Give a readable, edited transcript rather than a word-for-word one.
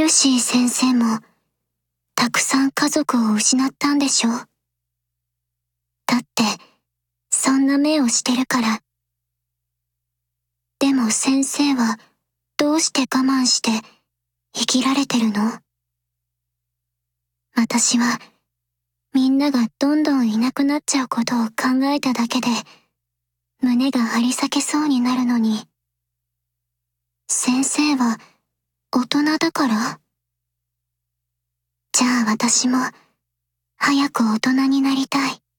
ルシー先生もたくさん家族を失ったんでしょ？だって、そんな目をしてるから。でも先生はどうして我慢して生きられてるの？私はみんながどんどんいなくなっちゃうことを考えただけで胸が張り裂けそうになるのに。先生は大人だから？じゃあ私も早く大人になりたい。